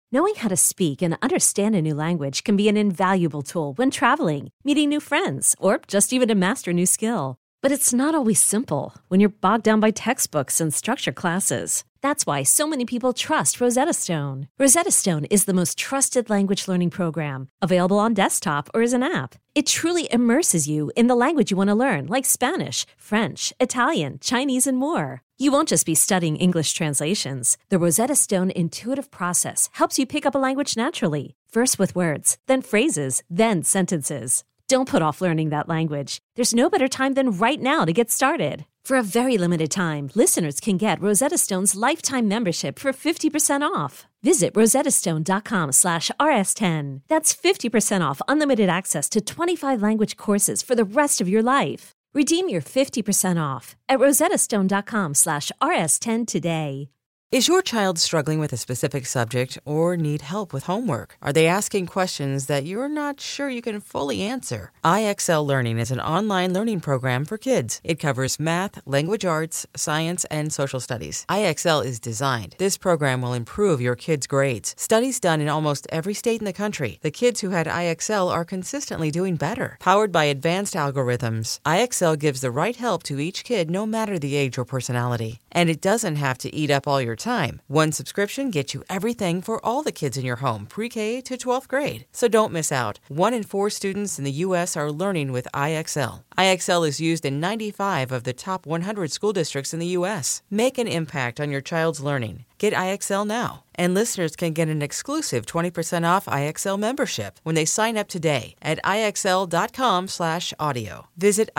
Knowing how to speak and understand a new language can be an invaluable tool when traveling, meeting new friends, or just even to master a new skill. But it's not always simple when you're bogged down by textbooks and structured classes. That's why so many people trust Rosetta Stone. Rosetta Stone is the most trusted language learning program, available on desktop or as an app. It truly immerses you in the language you want to learn, like Spanish, French, Italian, Chinese, and more. You won't just be studying English translations. The Rosetta Stone intuitive process helps you pick up a language naturally, first with words, then phrases, then sentences. Don't put off learning that language. There's no better time than right now to get started. For a very limited time, listeners can get Rosetta Stone's lifetime membership for 50% off. Visit rosettastone.com/rs10. That's 50% off unlimited access to 25 language courses for the rest of your life. Redeem your 50% off at rosettastone.com/rs10 today. Is your child struggling with a specific subject or need help with homework? Are they asking questions that you're not sure you can fully answer? IXL Learning is an online learning program for kids. It covers math, language arts, science, and social studies. IXL is designed. This program will improve your kids' grades. Studies done in almost every state in the country. The kids who had IXL are consistently doing better. Powered by advanced algorithms, IXL gives the right help to each kid no matter the age or personality. And it doesn't have to eat up all your time. One subscription gets you everything for all the kids in your home, pre-K to 12th grade. So don't miss out. 1 in 4 students in the U.S. are learning with IXL. IXL is used in 95 of the top 100 school districts in the U.S. Make an impact on your child's learning. Get IXL now. And listeners can get an exclusive 20% off IXL membership when they sign up today at IXL.com/audio. Visit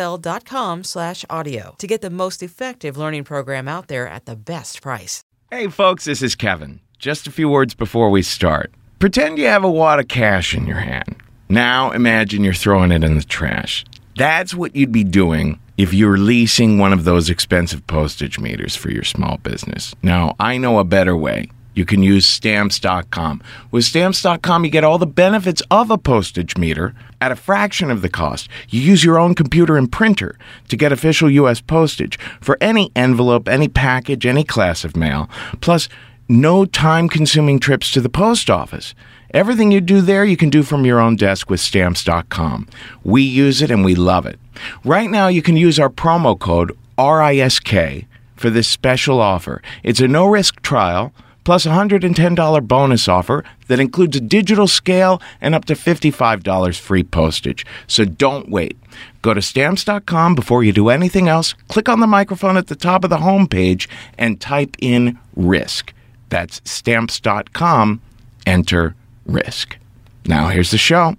IXL.com/audio to get the most effective learning program out there at the best price. Hey folks, this is Kevin. Just a few words before we start. Pretend you have a wad of cash in your hand. Now imagine you're throwing it in the trash. That's what you'd be doing if you're leasing one of those expensive postage meters for your small business. Now, I know a better way. You can use Stamps.com. With Stamps.com, you get all the benefits of a postage meter at a fraction of the cost. You use your own computer and printer to get official U.S. postage for any envelope, any package, any class of mail. Plus, no time-consuming trips to the post office. Everything you do there, you can do from your own desk with Stamps.com. We use it and we love it. Right now, you can use our promo code RISK for this special offer. It's a no-risk trial, plus a $110 bonus offer that includes a digital scale and up to $55 free postage. So don't wait. Go to Stamps.com before you do anything else. Click on the microphone at the top of the homepage and type in RISK. That's Stamps.com. Enter RISK. Now here's the show.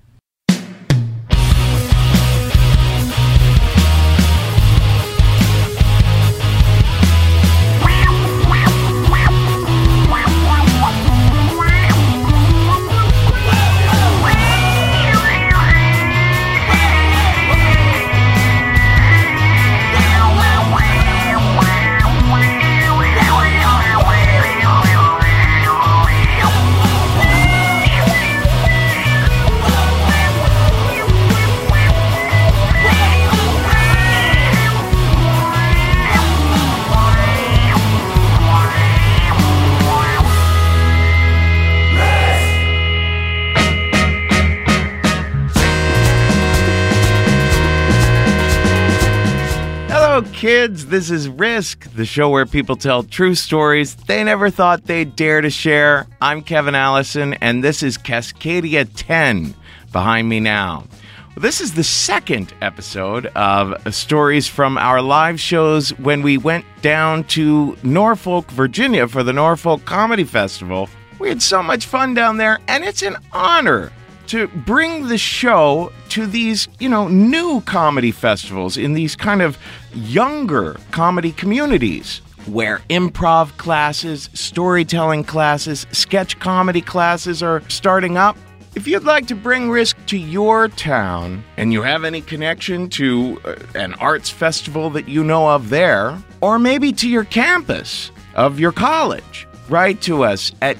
Kids, this is Risk, the show where people tell true stories they never thought they'd dare to share. I'm Kevin Allison, and this is Cascadia 10 behind me now. This is the second episode of stories from our live shows when we went down to Norfolk, Virginia for the Norfolk Comedy Festival. We had so much fun down there, and it's an honor to bring the show to these, new comedy festivals in these kind of younger comedy communities where improv classes, storytelling classes, sketch comedy classes are starting up. If you'd like to bring Risk to your town and you have any connection to an arts festival that you know of there, or maybe to your campus of your college, write to us at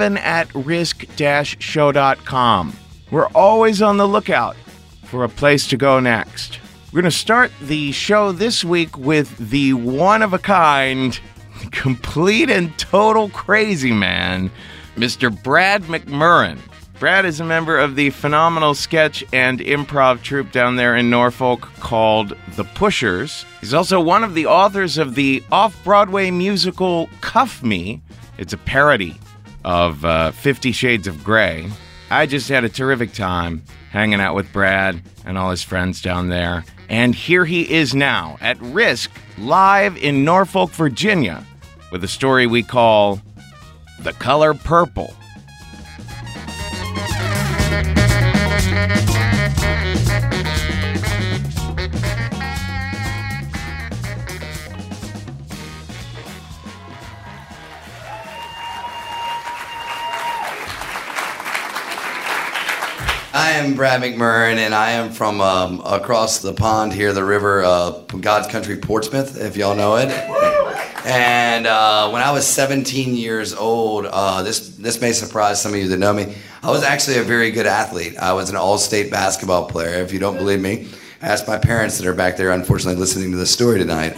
kevin@risk-show.com. We're always on the lookout for a place to go next. We're going to start the show this week with the one-of-a-kind, complete and total crazy man, Mr. Brad McMurran. Brad is a member of the phenomenal sketch and improv troupe down there in Norfolk called The Pushers. He's also one of the authors of the off-Broadway musical Cuff Me. It's a parody of 50 Shades of Grey. I just had a terrific time hanging out with Brad and all his friends down there. And here he is now, at Risk, live in Norfolk, Virginia, with a story we call The Color Purple. I am Brad McMurran, and I am from across the pond here, the river, God's Country, Portsmouth, if y'all know it. And when I was 17 years old, this may surprise some of you that know me, I was actually a very good athlete. I was an all-state basketball player. If you don't believe me, ask my parents that are back there, unfortunately, listening to this story tonight.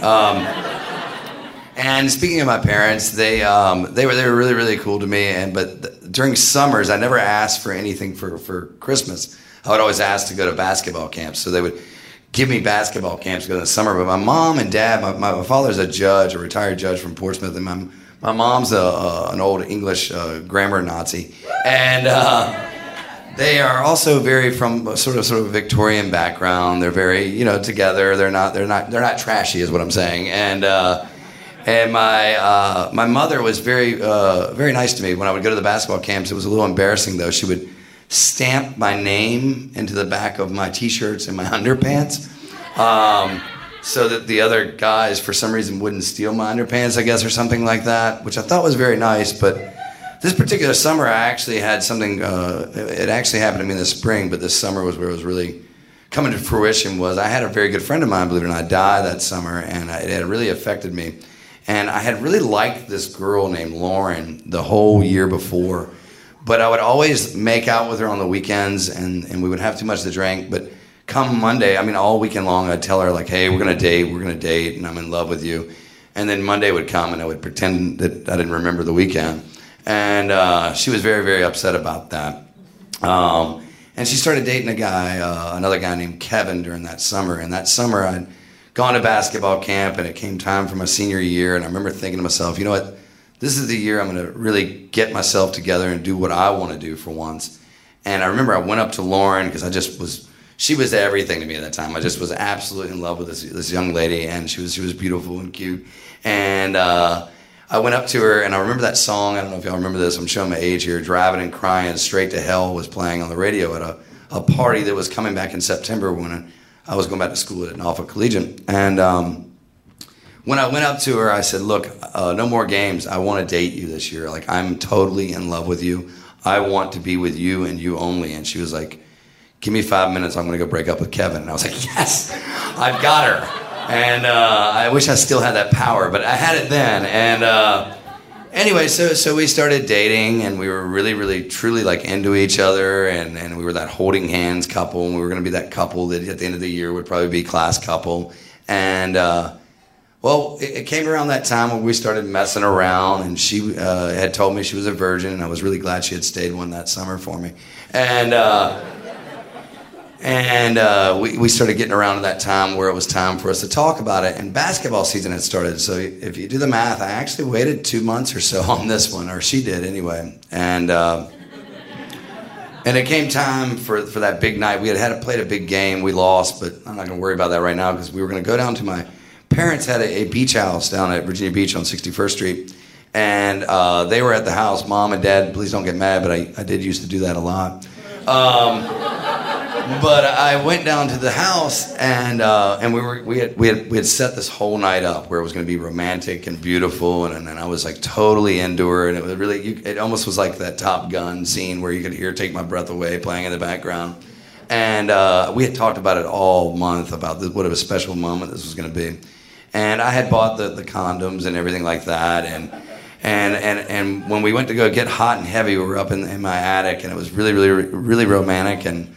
And speaking of my parents, they were really, really cool to me. But during summers, I never asked for anything for Christmas. I would always ask to go to basketball camps. So they would give me basketball camps to go in the summer. But my mom and dad, my father's a judge, a retired judge from Portsmouth, and my mom's an old English grammar Nazi, and they are also very from sort of Victorian background. They're very together. They're not trashy, is what I'm saying, And my mother was very nice to me when I would go to the basketball camps. It was a little embarrassing though. She would stamp my name into the back of my t-shirts and my underpants, so that the other guys for some reason wouldn't steal my underpants, I guess, or something like that, which I thought was very nice. But this particular summer, I actually had something. It actually happened to me in the spring, but this summer was where it was really coming to fruition. Was I had a very good friend of mine, believe it or not, die that summer, and it had really affected me. And I had really liked this girl named Lauren the whole year before, but I would always make out with her on the weekends, and we would have too much to drink. But come Monday, all weekend long, I'd tell her, like, hey, we're going to date, and I'm in love with you. And then Monday would come, and I would pretend that I didn't remember the weekend. And she was very, very upset about that. And she started dating another guy named Kevin during that summer. And that summer, I'd gone to basketball camp, and it came time for my senior year, and I remember thinking to myself, you know what, this is the year I'm going to really get myself together and do what I want to do for once. And I remember I went up to Lauren, because she was everything to me at that time. I just was absolutely in love with this young lady, and she was beautiful and cute. And I went up to her, and I remember that song, I don't know if y'all remember this, I'm showing my age here, Driving and Crying Straight to Hell was playing on the radio at a party that was coming back in September when I was going back to school at Norfolk Collegiate. And when I went up to her, I said, look, no more games. I want to date you this year. Like, I'm totally in love with you. I want to be with you and you only. And she was like, give me 5 minutes. I'm going to go break up with Kevin. And I was like, yes, I've got her. And I wish I still had that power, but I had it then. And anyway, so we started dating, and we were really, really, truly like into each other, and we were that holding hands couple, and we were going to be that couple that at the end of the year would probably be class couple. And well, it came around that time when we started messing around, and she had told me she was a virgin, and I was really glad she had stayed one that summer for me. And we started getting around to that time where it was time for us to talk about it, and basketball season had started. So if you do the math, I actually waited 2 months or so on this one, or she did anyway. And it came time for that big night. We had played a big game. We lost, but I'm not going to worry about that right now, because we were going to go down to my parents had a beach house down at Virginia Beach on 61st Street. And they were at the house. Mom and Dad, please don't get mad, but I did used to do that a lot. But I went down to the house, and we had set this whole night up where it was going to be romantic and beautiful, and I was like totally into her, and it was really, it almost was like that Top Gun scene where you could hear "Take My Breath Away" playing in the background. And we had talked about it all month about what a special moment this was going to be, and I had bought the condoms and everything like that, and when we went to go get hot and heavy, we were up in my attic, and it was really, really, really romantic. And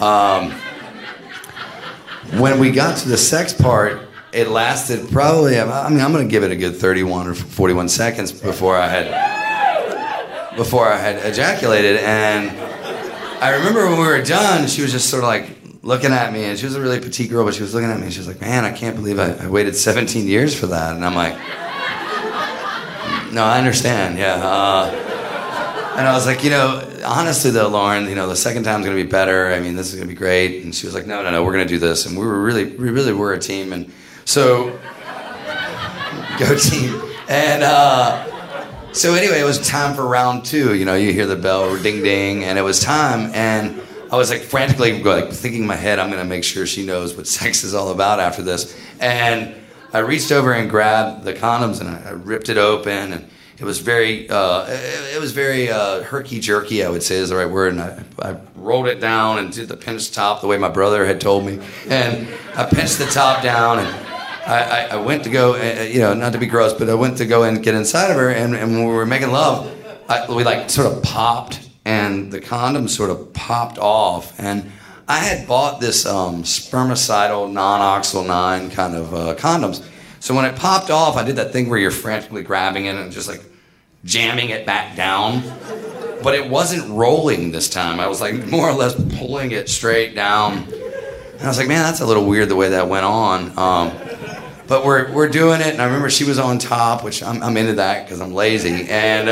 when we got to the sex part, it lasted probably, I'm going to give it a good 31 or 41 seconds before I before I had ejaculated. And I remember when we were done, she was just sort of like looking at me, and she was a really petite girl, but she was looking at me and she was like, man, I can't believe I waited 17 years for that. And I'm like, no, I understand, yeah. And I was like, honestly though, Lauren, the second time's gonna be better. I mean, this is gonna be great. And she was like, no, we're gonna do this. And we really were a team. And so, go team. And so anyway, it was time for round 2. You hear the bell, ding ding, and it was time. And I was like frantically thinking in my head, I'm gonna make sure she knows what sex is all about after this. And I reached over and grabbed the condoms and I ripped it open, and it was very herky-jerky, I would say is the right word. And I rolled it down and did the pinch top the way my brother had told me. And I pinched the top down, and I went to go, not to be gross, but I went to go and get inside of her. And when we were making love, we sort of popped, and the condom sort of popped off. And I had bought this spermicidal, non-oxyl 9 kind of condoms. So when it popped off, I did that thing where you're frantically grabbing it and just jamming it back down. But it wasn't rolling this time. I was more or less pulling it straight down. And I was like, man, that's a little weird the way that went on. But we're doing it, and I remember she was on top, which I'm into that because I'm lazy. And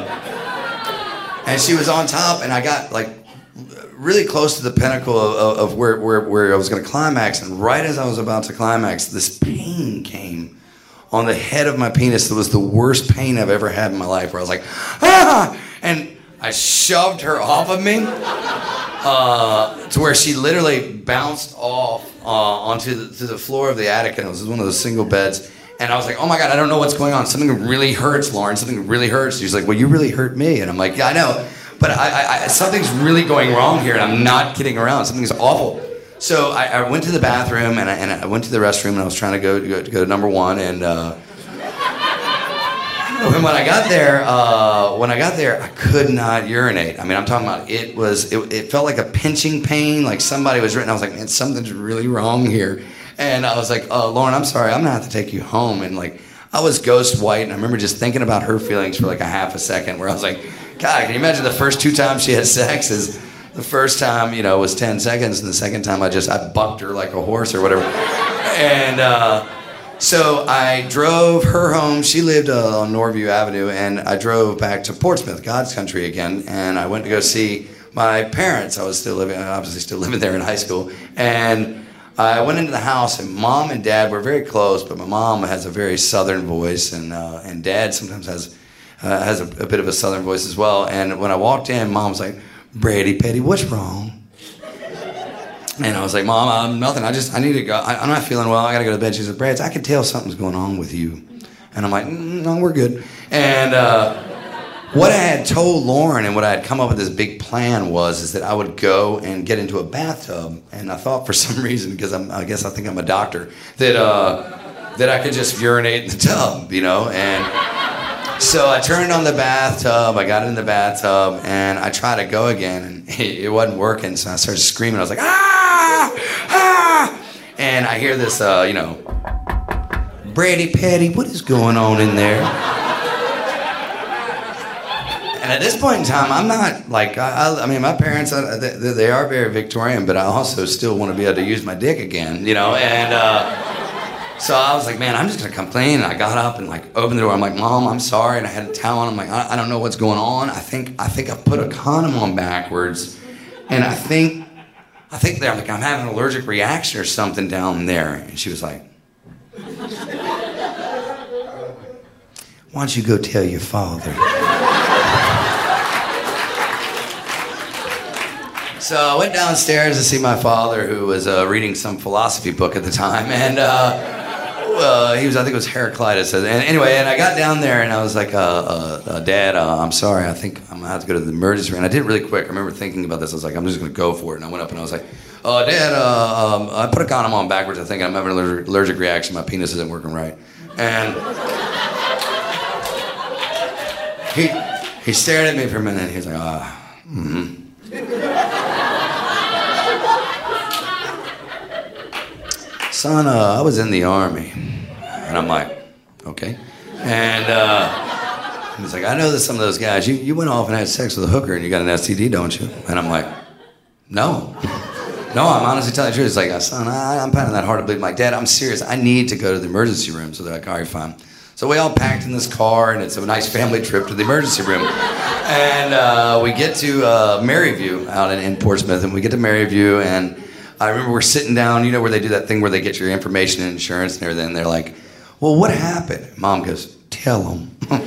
she was on top, and I got really close to the pinnacle of where I was going to climax. And right as I was about to climax, this pain came on the head of my penis. It was the worst pain I've ever had in my life, where I was like, ah! And I shoved her off of me to where she literally bounced off onto the floor of the attic, and it was one of those single beds. And I was like, oh my God, I don't know what's going on. Something really hurts, Lauren. Something really hurts. She's like, well, you really hurt me. And I'm like, yeah, I know. But I something's really going wrong here, and I'm not kidding around. Something's awful. So I went to the bathroom, and I went to the restroom, and I was trying to go to number 1. And when I got there, I could not urinate. I mean, I'm talking about it felt like a pinching pain, like somebody was written. I was like, man, something's really wrong here. And I was like, Lauren, I'm sorry, I'm gonna have to take you home. And I was ghost white, and I remember just thinking about her feelings for a half a second, where I was like, God, can you imagine the first 2 times she had sex is the first time, was 10 seconds, and the second time I bucked her like a horse or whatever. And so I drove her home. She lived on Norview Avenue, and I drove back to Portsmouth, God's country again, and I went to go see my parents. I was still living there in high school. And I went into the house, and Mom and Dad were very close, but my mom has a very southern voice, and Dad sometimes has a bit of a southern voice as well. And when I walked in, Mom was like, Brady Petty, what's wrong? And I was like, Mom, nothing. I need to go. I'm not feeling well. I got to go to bed. She said, Brad, I can tell something's going on with you. And I'm like, no, we're good. And what I had told Lauren and what I had come up with this big plan is that I would go and get into a bathtub. And I thought for some reason, because I guess I think I'm a doctor, that I could just urinate in the tub, And so I turned on the bathtub, I got in the bathtub, and I tried to go again, and it wasn't working, so I started screaming. I was like, ah! Ah! And I hear this, Brady Petty, what is going on in there? And at this point in time, I'm not I mean, my parents, they are very Victorian, but I also still want to be able to use my dick again, and so I was like, man, I'm just going to complain. And I got up and opened the door. I'm like, Mom, I'm sorry. And I had a towel on. I'm like, I don't know what's going on. I think I put a condom on backwards. And I think they're I'm having an allergic reaction or something down there. And she was like, why don't you go tell your father? So I went downstairs to see my father, who was reading some philosophy book at the time. And I think it was Heraclitus. And anyway, and I got down there, and I was like, Dad, I'm sorry. I think I'm going to have to go to the emergency room. And I did it really quick. I remember thinking about this. I was like, I'm just going to go for it. And I went up, and I was like, Dad, I put a condom on backwards. I think I'm having an allergic reaction. My penis isn't working right. And he stared at me for a minute, and he was like, mm-hmm. Son, I was in the Army. And I'm like, okay. And He's like, I know that some of those guys, you went off and had sex with a hooker and you got an STD, don't you? And I'm like, no. No, I'm honestly telling the truth. He's like, son, I'm finding that hard to believe. I'm like, Dad, I'm serious. I need to go to the emergency room. So they're like, all right, fine. So we all packed in this car, and it's a nice family trip to the emergency room. And we get to Maryview out in Portsmouth, and we get to Maryview, and I remember we're sitting down, you know, where they do that thing where they get your information and insurance and everything. And they're like, well, what happened? Mom goes, tell them.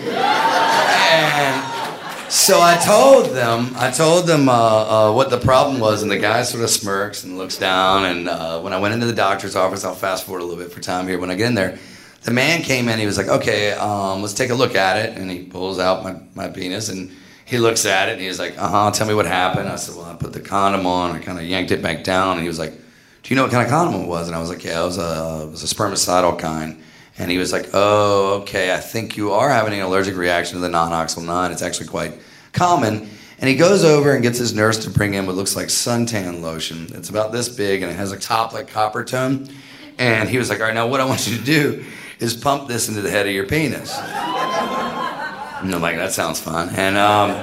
And so I told them what the problem was, and the guy sort of smirks and looks down. And when I went into the doctor's office, I'll fast forward a little bit for time here. When I get in there, the man came in. He was like, okay, let's take a look at it. And he pulls out my penis, and he looks at it, and he's like, tell me what happened. I said, well, I put the condom on. I kind of yanked it back down. And he was like, do you know what kind of condom it was? And I was like, yeah, it was a spermicidal kind. And he was like, oh, okay, I think you are having an allergic reaction to the non-oxyl 9. It's actually quite common. And he goes over and gets his nurse to bring in what looks like suntan lotion. It's about this big, and it has a top like copper tone. And he was like, all right, now what I want you to do is pump this into the head of your penis. And I'm like, that sounds fun. And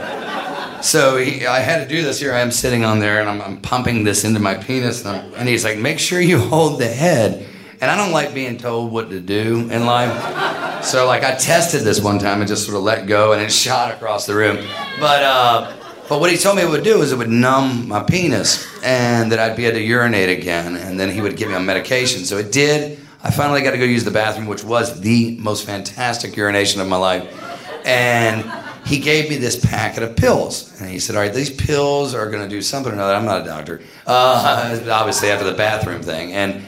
so I had to do this. Here I am sitting on there, and I'm pumping this into my penis. And he's like, make sure you hold the head. And I don't like being told what to do in life. So like I tested this one time and just sort of let go, and it shot across the room. But what he told me it would do is it would numb my penis, and that I'd be able to urinate again, and then he would give me on medication. So it did. I finally got to go use the bathroom, which was the most fantastic urination of my life. And he gave me this packet of pills. And he said, all right, these pills are going to do something or another. I'm not a doctor. Obviously after the bathroom thing. And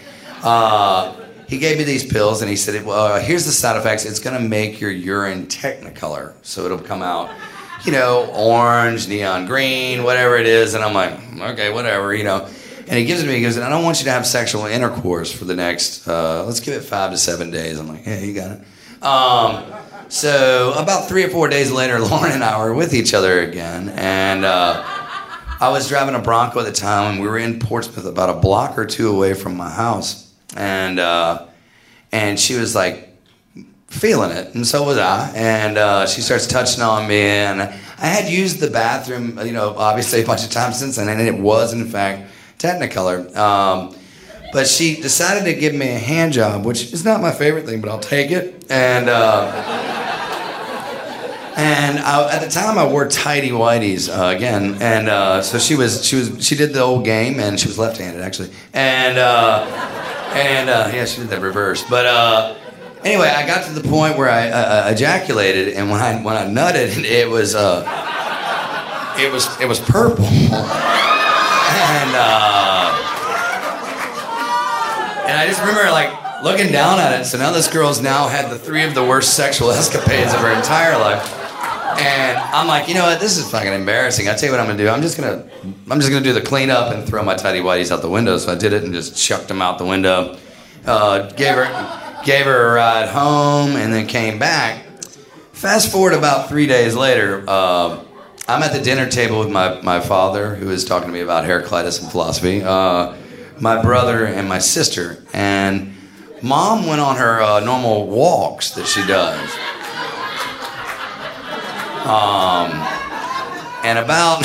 he gave me these pills, and he said, well, here's the side effects. It's going to make your urine technicolor. So it'll come out, you know, orange, neon green, whatever it is. And I'm like, okay, whatever, you know. And he gives it to me, he goes, I don't want you to have sexual intercourse for the next, let's give it 5 to 7 days. I'm like, yeah, you got it. So about 3 or 4 days later, Lauren and I were with each other again. And I was driving a Bronco at the time, and we were in Portsmouth about a block or two away from my house. And she was like feeling it, and so was I. And she starts touching on me, and I had used the bathroom, you know, obviously a bunch of times since then, and it was in fact Technicolor. But she decided to give me a hand job, which is not my favorite thing, but I'll take it. And at the time I wore tighty whities again, and so she did the old game, and she was left-handed actually, and yeah, she did that reverse. But anyway, I got to the point where I ejaculated, and when I nutted, it was purple, and I just remember like looking down at it. So now this girl's now had the 3 of the worst sexual escapades of her entire life. And I'm like, you know what? This is fucking embarrassing. I tell you what I'm gonna do. I'm just gonna do the cleanup and throw my tighty whities out the window. So I did it and just chucked them out the window. Gave her a ride home, and then came back. Fast forward about 3 days later, I'm at the dinner table with my father, who is talking to me about Heraclitus and philosophy, my brother and my sister, and Mom went on her normal walks that she does. And about,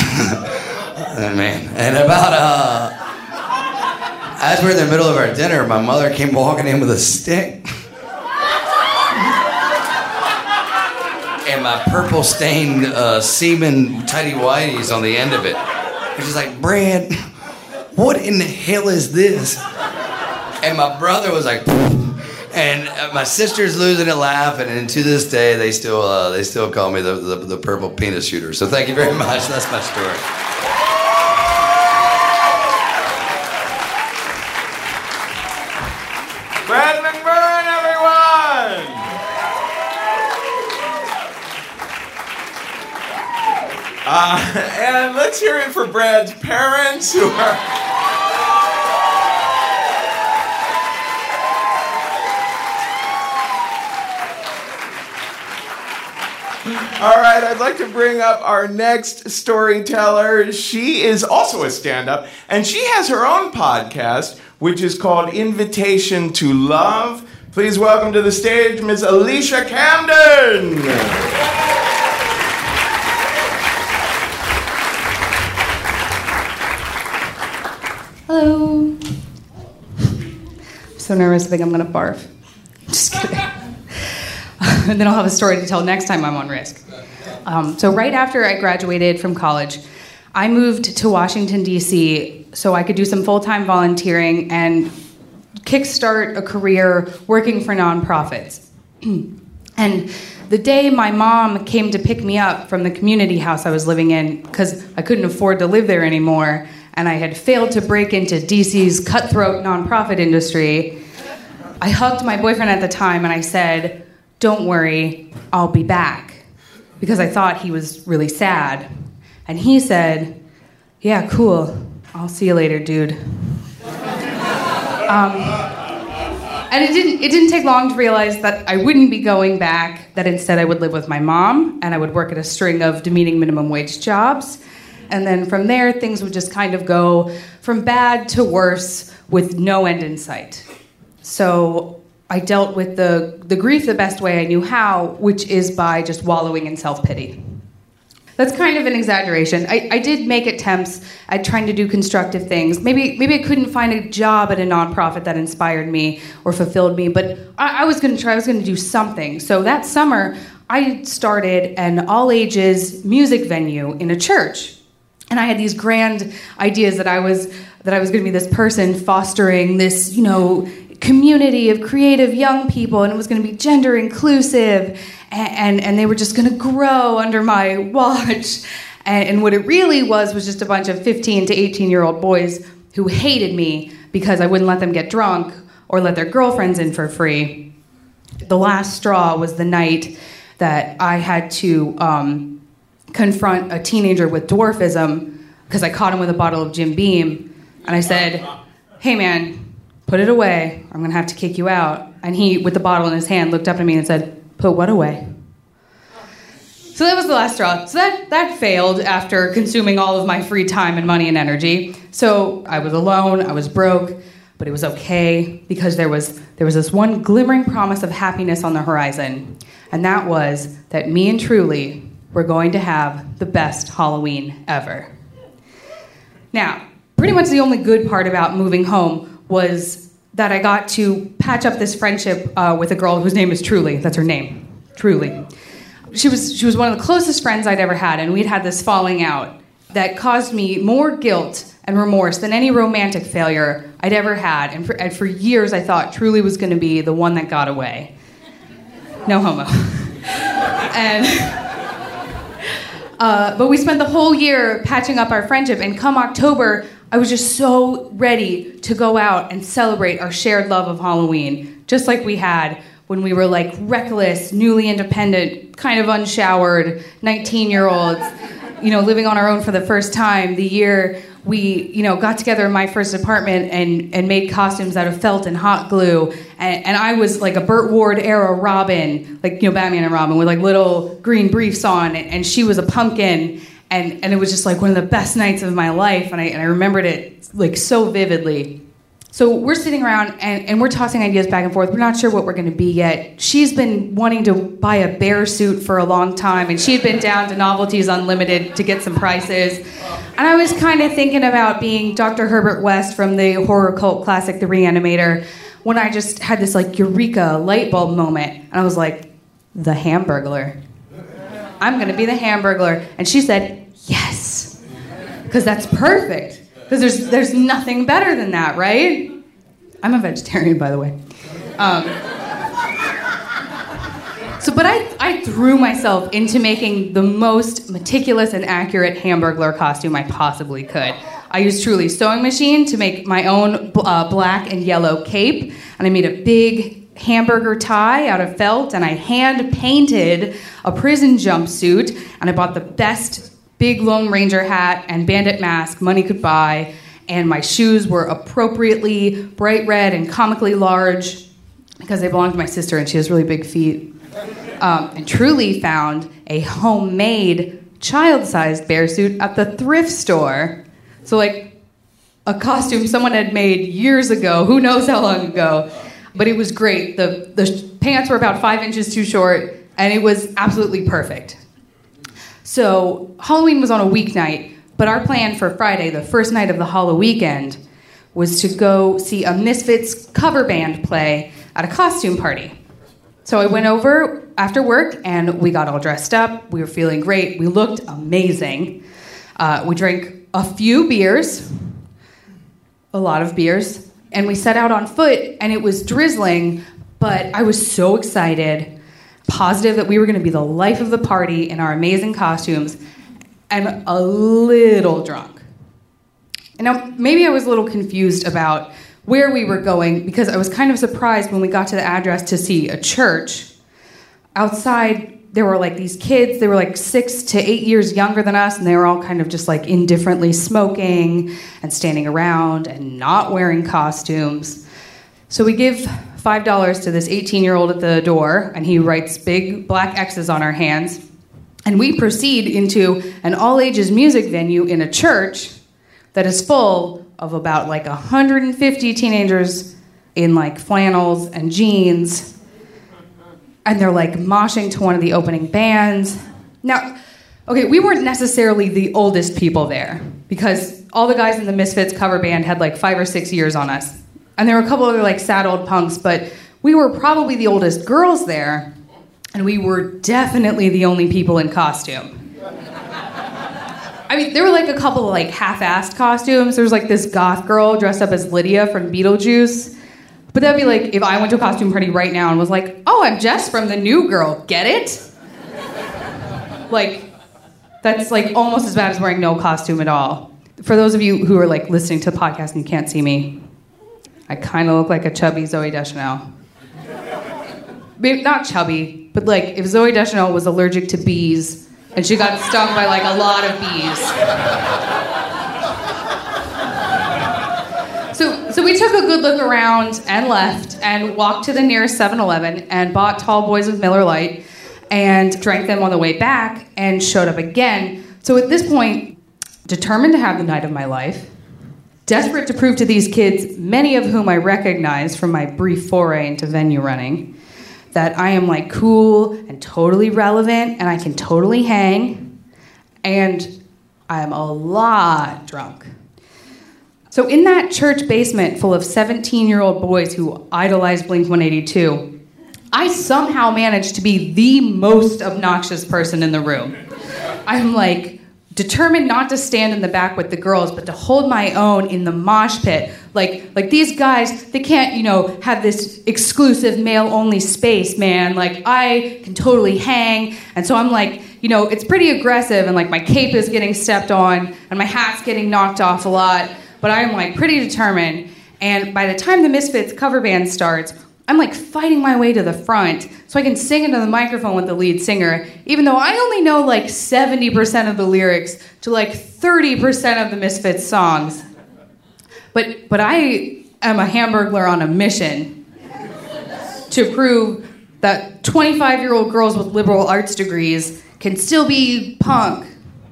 as we're in the middle of our dinner, my mother came walking in with a stick. And my purple stained semen tighty whities on the end of it. And she's like, Brad, what in the hell is this? And my brother was like, and my sister's losing it laughing, and to this day they still call me the purple penis shooter. So thank you very much. That's my story. Brad McBurn, everyone! And let's hear it for Brad's parents, who are... All right, I'd like to bring up our next storyteller. She is also a stand-up, and she has her own podcast, which is called Invitation to Love. Please welcome to the stage Ms. Alicia Camden. Hello. I'm so nervous, I think I'm gonna barf. Just kidding. And then I'll have a story to tell next time I'm on Risk. So right after I graduated from college, I moved to Washington, D.C. so I could do some full-time volunteering and kickstart a career working for nonprofits. And the day my mom came to pick me up from the community house I was living in, because I couldn't afford to live there anymore, and I had failed to break into DC's cutthroat nonprofit industry, I hugged my boyfriend at the time and I said, "Don't worry, I'll be back," because I thought he was really sad. And he said, "Yeah, cool. I'll see you later, dude." And it didn't take long to realize that I wouldn't be going back, that instead I would live with my mom, and I would work at a string of demeaning minimum wage jobs. And then from there, things would just kind of go from bad to worse with no end in sight. So I dealt with the grief the best way I knew how, which is by just wallowing in self-pity. That's kind of an exaggeration. I did make attempts at trying to do constructive things. Maybe I couldn't find a job at a nonprofit that inspired me or fulfilled me, but I was going to try. I was going to do something. So that summer, I started an all-ages music venue in a church. And I had these grand ideas that I was going to be this person fostering this, community of creative young people, and it was going to be gender inclusive, and they were just going to grow under my watch. And what it really was just a bunch of 15 to 18-year-old boys who hated me because I wouldn't let them get drunk or let their girlfriends in for free. The last straw was the night that I had to confront a teenager with dwarfism because I caught him with a bottle of Jim Beam, and I said, "Hey man, put it away, I'm gonna have to kick you out." And he, with the bottle in his hand, looked up at me and said, "Put what away?" So that was the last straw. So that failed after consuming all of my free time and money and energy. So I was alone, I was broke, but it was okay because there was this one glimmering promise of happiness on the horizon, and that was that me and Truly were going to have the best Halloween ever. Now, pretty much the only good part about moving home was that I got to patch up this friendship with a girl whose name is Truly. That's her name, Truly. She was one of the closest friends I'd ever had, and we'd had this falling out that caused me more guilt and remorse than any romantic failure I'd ever had. And for years, I thought Truly was going to be the one that got away. No homo. But we spent the whole year patching up our friendship, and come October, I was just so ready to go out and celebrate our shared love of Halloween, just like we had when we were like reckless, newly independent, kind of unshowered 19-year-olds, living on our own for the first time. The year we, got together in my first apartment and made costumes out of felt and hot glue. And I was like a Burt Ward era Robin, like, Batman and Robin with like little green briefs on, and she was a pumpkin. And it was just like one of the best nights of my life, and I remembered it like so vividly. So we're sitting around and we're tossing ideas back and forth. We're not sure what we're going to be yet. She's been wanting to buy a bear suit for a long time, and she had been down to Novelties Unlimited to get some prices. And I was kind of thinking about being Dr. Herbert West from the horror cult classic The Reanimator, when I just had this like eureka light bulb moment, and I was like, the Hamburglar. I'm going to be the Hamburglar. And she said, yes, because that's perfect. Because there's nothing better than that, right? I'm a vegetarian, by the way. But I threw myself into making the most meticulous and accurate Hamburglar costume I possibly could. I used Truly's sewing machine to make my own black and yellow cape, and I made a big hamburger tie out of felt, and I hand-painted a prison jumpsuit, and I bought the best big Lone Ranger hat and bandit mask money could buy, and my shoes were appropriately bright red and comically large because they belonged to my sister, and she has really big feet. And Truly found a homemade child-sized bear suit at the thrift store. So like a costume someone had made years ago, who knows how long ago. But it was great. The pants were about 5 inches too short, and it was absolutely perfect. So Halloween was on a weeknight, but our plan for Friday, the first night of the Halloween weekend, was to go see a Misfits cover band play at a costume party. So I went over after work, and we got all dressed up. We were feeling great. We looked amazing. We drank a few beers, a lot of beers, and we set out on foot, and it was drizzling, but I was so excited, positive that we were going to be the life of the party in our amazing costumes, and a little drunk. And now, maybe I was a little confused about where we were going, because I was kind of surprised when we got to the address to see a church. Outside, there were like these kids, they were like 6 to 8 years younger than us, and they were all kind of just like indifferently smoking and standing around and not wearing costumes. So we give $5 to this 18-year-old at the door, and he writes big black X's on our hands. And we proceed into an all-ages music venue in a church that is full of about like 150 teenagers in like flannels and jeans. And they're like moshing to one of the opening bands. Now, okay, we weren't necessarily the oldest people there, because all the guys in the Misfits cover band had like 5 or 6 years on us. And there were a couple other like sad old punks, but we were probably the oldest girls there, and we were definitely the only people in costume. I mean, there were like a couple of like half-assed costumes. There was like this goth girl dressed up as Lydia from Beetlejuice. But that'd be like if I went to a costume party right now and was like, oh, I'm Jess from The New Girl, get it? Like, that's like almost as bad as wearing no costume at all. For those of you who are like listening to the podcast and you can't see me, I kind of look like a chubby Zooey Deschanel. Maybe not chubby, but like if Zooey Deschanel was allergic to bees and she got stung by like a lot of bees. So we took a good look around and left and walked to the nearest 7-Eleven and bought Tall Boys with Miller Lite and drank them on the way back and showed up again. So at this point, determined to have the night of my life, desperate to prove to these kids, many of whom I recognize from my brief foray into venue running, that I am like cool and totally relevant and I can totally hang, and I am a lot drunk. So in that church basement full of 17-year-old boys who idolize Blink-182, I somehow managed to be the most obnoxious person in the room. I'm like determined not to stand in the back with the girls, but to hold my own in the mosh pit. Like these guys, they can't, have this exclusive male-only space, man. Like, I can totally hang. And so I'm like, it's pretty aggressive, and like my cape is getting stepped on, and my hat's getting knocked off a lot. But I'm like pretty determined, and by the time the Misfits cover band starts, I'm like fighting my way to the front so I can sing into the microphone with the lead singer, even though I only know like 70% of the lyrics to like 30% of the Misfits songs. But I am a Hamburglar on a mission to prove that 25-year-old girls with liberal arts degrees can still be punk.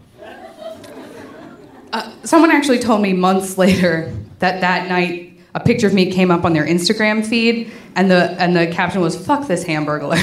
Someone actually told me months later that night a picture of me came up on their Instagram feed, and the caption was, "Fuck this Hamburglar."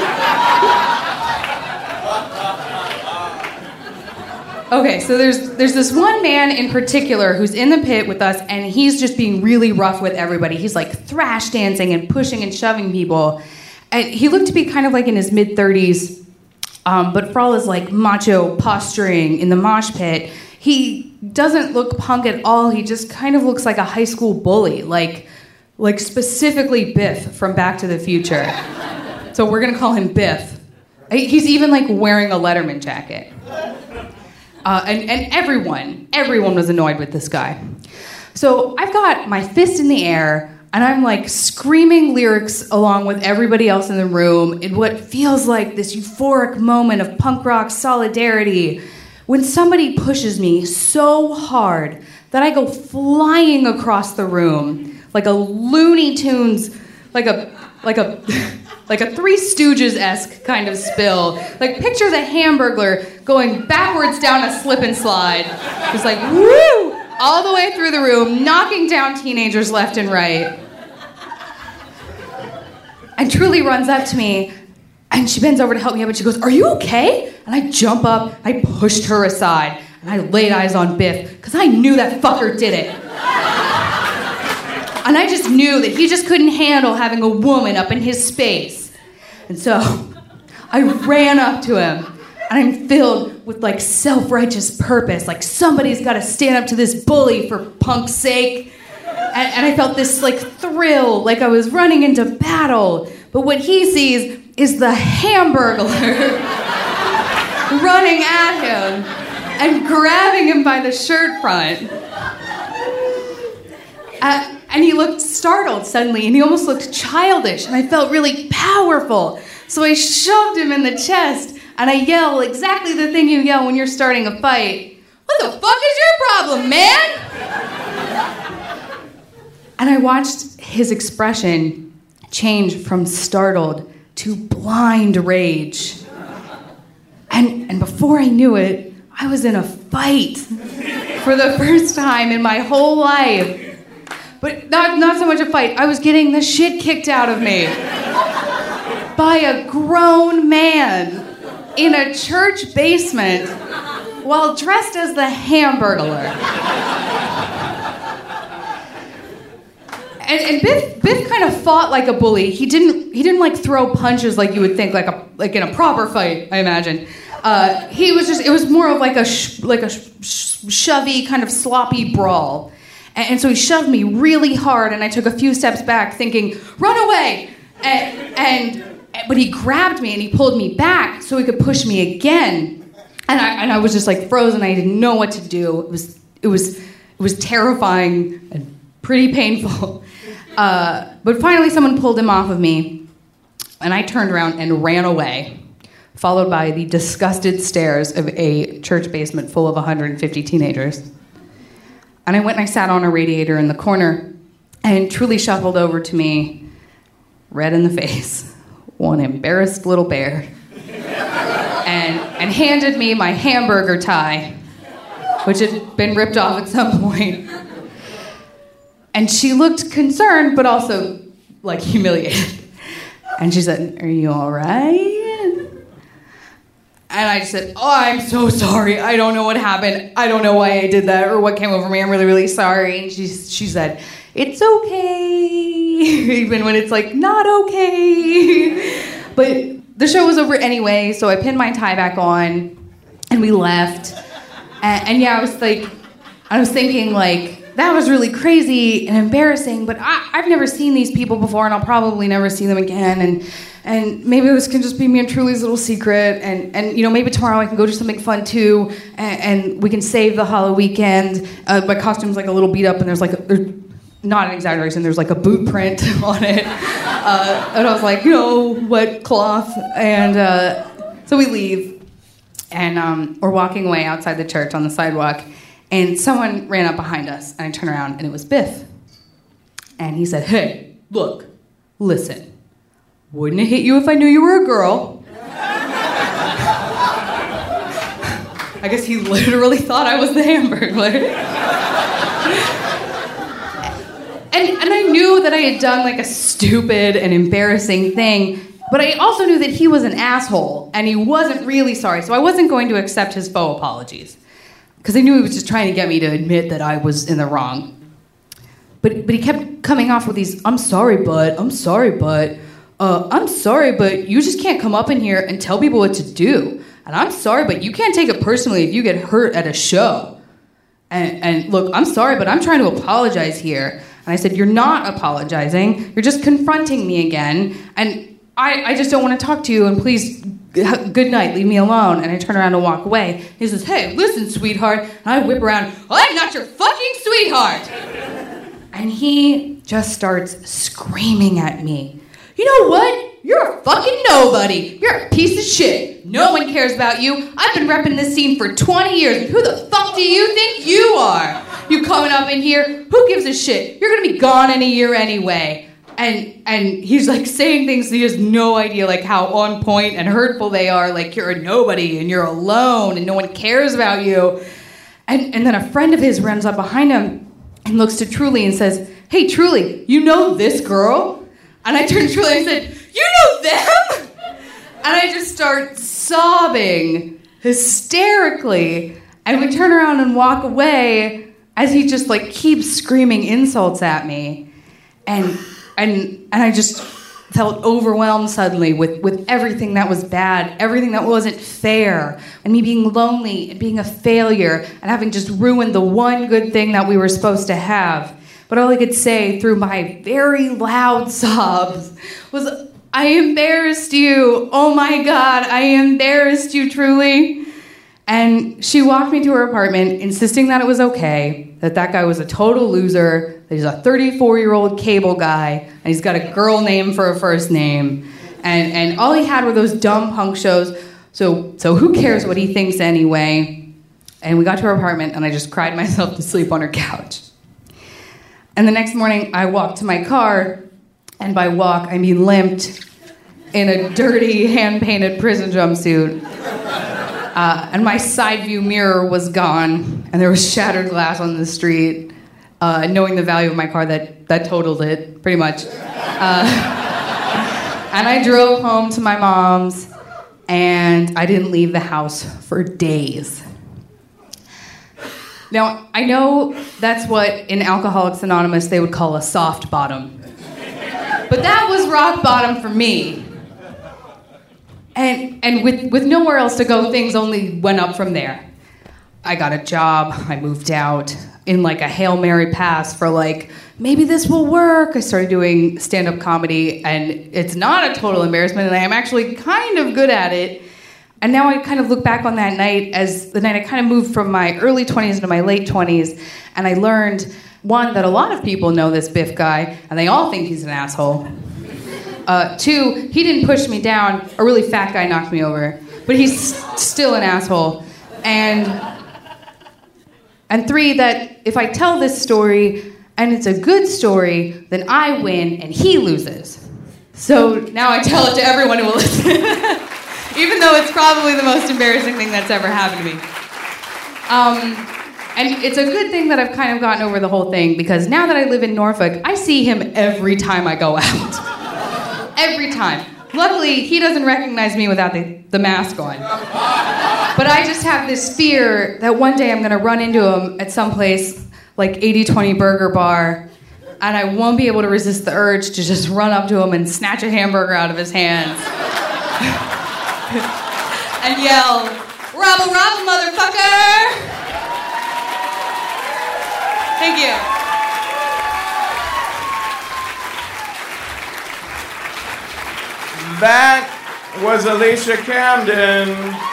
Okay, so there's this one man in particular who's in the pit with us, and he's just being really rough with everybody. He's like thrash dancing and pushing and shoving people. And he looked to be kind of like in his mid-30s, but for all his like macho posturing in the mosh pit, he doesn't look punk at all. He just kind of looks like a high school bully, like specifically Biff from Back to the Future. So we're gonna call him Biff. He's even like wearing a Letterman jacket. And everyone was annoyed with this guy. So I've got my fist in the air, and I'm like screaming lyrics along with everybody else in the room in what feels like this euphoric moment of punk rock solidarity, when somebody pushes me so hard that I go flying across the room like a Looney Tunes, like a Three Stooges-esque kind of spill. Like, picture the Hamburglar going backwards down a slip and slide, just like woo, all the way through the room, knocking down teenagers left and right. And Truly runs up to me, and she bends over to help me up, and she goes, "Are you okay?" And I jump up, I pushed her aside, and I laid eyes on Biff, because I knew that fucker did it. And I just knew that he just couldn't handle having a woman up in his space. And so I ran up to him, and I'm filled with like self-righteous purpose. Like somebody's got to stand up to this bully for punk's sake. And I felt this like thrill, like I was running into battle. But what he sees is the Hamburglar running at him and grabbing him by the shirt front. And he looked startled suddenly, and he almost looked childish, and I felt really powerful. So I shoved him in the chest, and I yelled exactly the thing you yell when you're starting a fight. What the fuck is your problem, man? And I watched his expression change from startled to blind rage. And before I knew it, I was in a fight for the first time in my whole life. But not so much a fight. I was getting the shit kicked out of me by a grown man in a church basement while dressed as the Hamburglar. And Biff kind of fought like a bully. He didn't like throw punches like you would think, like in a proper fight, I imagine. It was more of like a shovey kind of sloppy brawl. And so he shoved me really hard, and I took a few steps back thinking, run away! But he grabbed me and he pulled me back so he could push me again. And I was just like frozen. I didn't know what to do. It was terrifying and pretty painful. But finally someone pulled him off of me, and I turned around and ran away, followed by the disgusted stares of a church basement full of 150 teenagers. And I went and I sat on a radiator in the corner, and Truly shuffled over to me, red in the face, one embarrassed little bear, and handed me my hamburger tie, which had been ripped off at some point. And she looked concerned, but also, like, humiliated. And she said, "Are you all right?" And I just said, "Oh, I'm so sorry. I don't know what happened. I don't know why I did that or what came over me. I'm really, really sorry." And she said, "It's okay," even when it's like not okay. But the show was over anyway, so I pinned my tie back on, and we left. And yeah, I was thinking like, that was really crazy and embarrassing, but I've never seen these people before, and I'll probably never see them again. And maybe this can just be me and Truly's little secret. And you know, maybe tomorrow I can go do something fun too, and we can save the Halloween weekend. My costume's like a little beat up, and there's not an exaggeration, there's like a boot print on it. And I was like, wet cloth. And so we leave, and we're walking away outside the church on the sidewalk. And someone ran up behind us, and I turned around, and it was Biff. And he said, "Hey, look, listen. Wouldn't it hit you if I knew you were a girl?" I guess he literally thought I was the Hamburglar. And I knew that I had done like a stupid and embarrassing thing, but I also knew that he was an asshole, and he wasn't really sorry, so I wasn't going to accept his faux apologies. Because I knew he was just trying to get me to admit that I was in the wrong. But he kept coming off with these, I'm sorry, but you just can't come up in here and tell people what to do. And I'm sorry, but you can't take it personally if you get hurt at a show. And look, I'm sorry, but I'm trying to apologize here. And I said, "You're not apologizing. You're just confronting me again. And I just don't want to talk to you, and please, good night, leave me alone." And I turn around and walk away. He says, "Hey, listen, sweetheart." And I whip around, "I'm not your fucking sweetheart." And he just starts screaming at me. "You know what? You're a fucking nobody. You're a piece of shit. No one cares about you. I've been repping this scene for 20 years. And who the fuck do you think you are? You coming up in here? Who gives a shit? You're gonna be gone in a year anyway." And he's like saying things he has no idea like how on point and hurtful they are. Like, you're a nobody and you're alone and no one cares about you. And then a friend of his runs up behind him and looks to Truly and says, "Hey, Truly, you know this girl?" And I turned to Truly and said, "You know them?" And I just start sobbing hysterically. And we turn around and walk away as he just like keeps screaming insults at me. And I just felt overwhelmed suddenly with everything that was bad, everything that wasn't fair, and me being lonely and being a failure and having just ruined the one good thing that we were supposed to have. But all I could say through my very loud sobs was, I embarrassed you. Oh my God, I embarrassed you truly. And she walked me to her apartment, insisting that it was okay, that guy was a total loser, that he's a 34-year-old cable guy, and he's got a girl name for a first name. And all he had were those dumb punk shows, so who cares what he thinks anyway? And we got to her apartment, and I just cried myself to sleep on her couch. And the next morning, I walked to my car, and by walk, I mean limped, in a dirty, hand-painted prison jumpsuit. And my side view mirror was gone, and there was shattered glass on the street. Knowing the value of my car, that totaled it, pretty much. And I drove home to my mom's, and I didn't leave the house for days. Now, I know that's what in Alcoholics Anonymous they would call a soft bottom. But that was rock bottom for me. And with nowhere else to go, things only went up from there. I got a job, I moved out in like a Hail Mary pass for like, maybe this will work. I started doing stand-up comedy, and it's not a total embarrassment, and I am actually kind of good at it. And now I kind of look back on that night as the night I kind of moved from my early 20s into my late 20s, and I learned, one, that a lot of people know this Biff guy, and they all think he's an asshole. Two, he didn't push me down. A really fat guy knocked me over. But he's still an asshole. And three, that if I tell this story, and it's a good story, then I win and he loses. So now I tell it to everyone who will listen. Even though it's probably the most embarrassing thing that's ever happened to me. And it's a good thing that I've kind of gotten over the whole thing, because now that I live in Norfolk, I see him every time I go out. Every time. Luckily, he doesn't recognize me without the mask on. But I just have this fear that one day I'm going to run into him at some place like 80/20 Burger Bar, and I won't be able to resist the urge to just run up to him and snatch a hamburger out of his hands. And yell, "Robble, robble, motherfucker!" Thank you. That was Alicia Camden.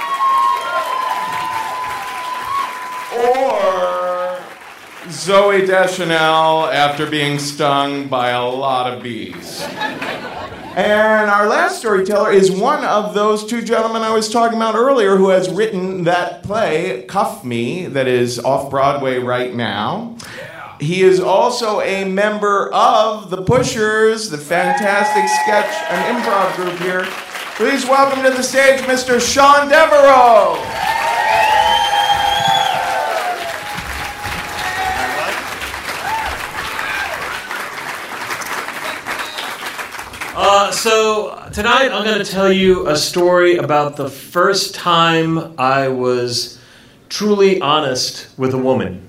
Or Zooey Deschanel after being stung by a lot of bees. And our last storyteller is one of those two gentlemen I was talking about earlier who has written that play, Cuff Me, that is off-Broadway right now. He is also a member of The Pushers, the fantastic sketch and improv group here. Please welcome to the stage Mr. Sean Devereaux. So tonight I'm going to tell you a story about the first time I was truly honest with a woman.